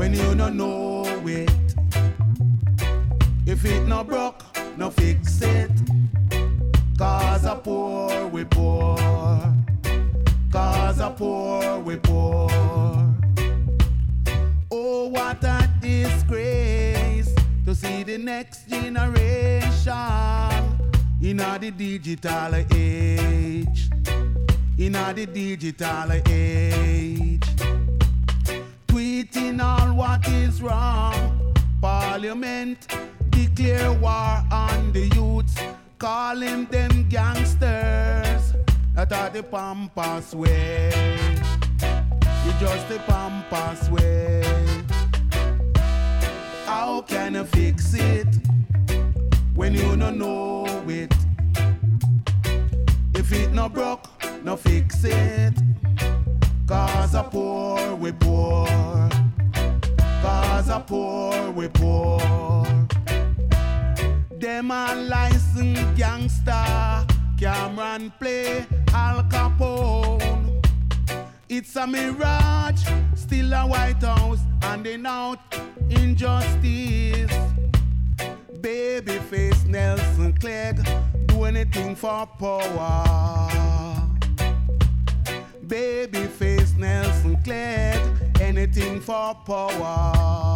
when you no know it. If it no broke, no fix it. Cause a poor we poor. Cause a poor we poor. Oh, what a disgrace to see the next generation in the digital age. In the digital age. Tweeting all what is wrong. Parliament declare war on the youths, calling them gangsters. That are the pampas way. It's just the pampas way. How can you fix it when you no know it? If it no broke, no fix it. Cause a poor we poor. Cause a poor we poor. Them a licensed gangster. Cameron play Al Capone. It's a mirage, still a White House, handing out injustice. Babyface Nelson Clegg, do anything for power. Babyface Nelson Clegg, anything for power.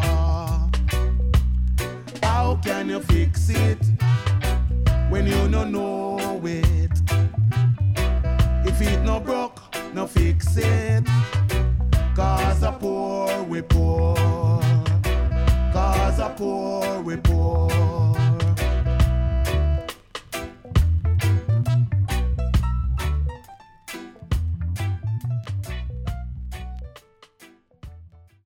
How can you fix it when you no know it? If it no broke, no fix it. Cause a poor we poor. Cause a poor we poor.